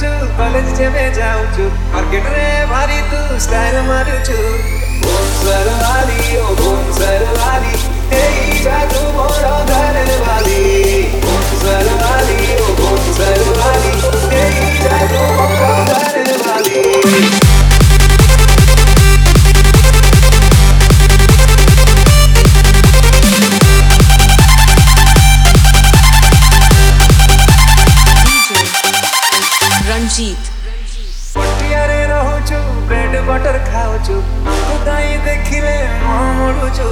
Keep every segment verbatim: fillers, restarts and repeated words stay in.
पिंधुचु college जेबे जाउचु market रे भारी तू स्टाइल मारुचु बोम सरवाली ओ बोम सरवाली एई जादू मोरो घर वाली बोम सरवाली ओ बोम सरवाली एई जादू मोरो घर वाली रंजीत पटियारे रहूचु ब्रेड बटर खाउचु ताई देखिले मुह मोड़ुचु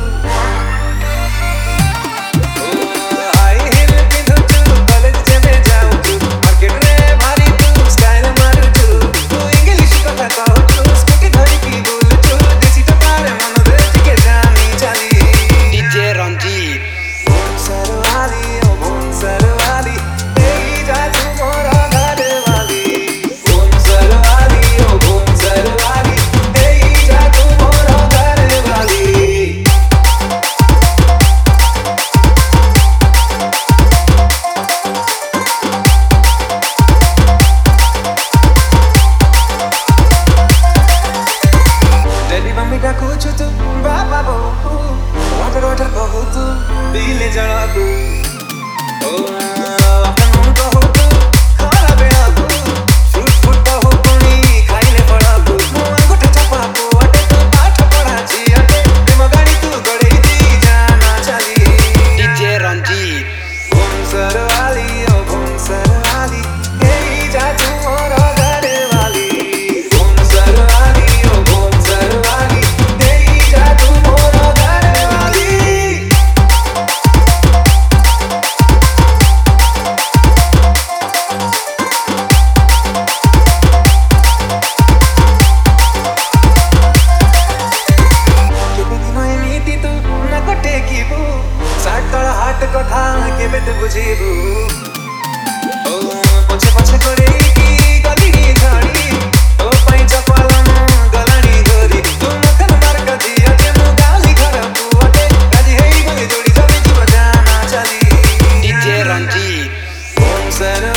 हाई हिल पिंधुचु कॉलेज जेबे जाउचु मार्केट रे भारी तू स्टाइल मारुचु तू इंग्लिश कथा कहूचु स्कूटी धरी की बोलुचु देसी टपारे मन दे टिके जानी चाली डीजे रंजीत बोम सरवाली ओ बोम सरवाली एई जादू मोरा डाकुचु तू बाबा बहु वाटर वाटर कहू तू पीले जड़ाकू ओ अपन कहू तू खाना बेड़ाकू फ्रूट फ्रूट कहू पुणी खाइले पड़ाकू अंगूठे चपाकू अटे तू पाठ पढ़ाची अटे प्रेम गाड़ी तू गड़े दी जाना चाली डीजे रंजीत बोम सरवाली ओ बोम सरवाली एई जादू मोरा घर वाली बोम सरवाली ओ बोम सरवाली कथा केबे तू बुझीबू ओ पछे पछे करे की गली झाड़ी ओ पई चपलम गलानी धरी तू मखन मार कदी अटे मु गाली घर पुअटे काजी हेई गली जोड़ी जबे जीव जाना चली डीजे रंजीत बोम सर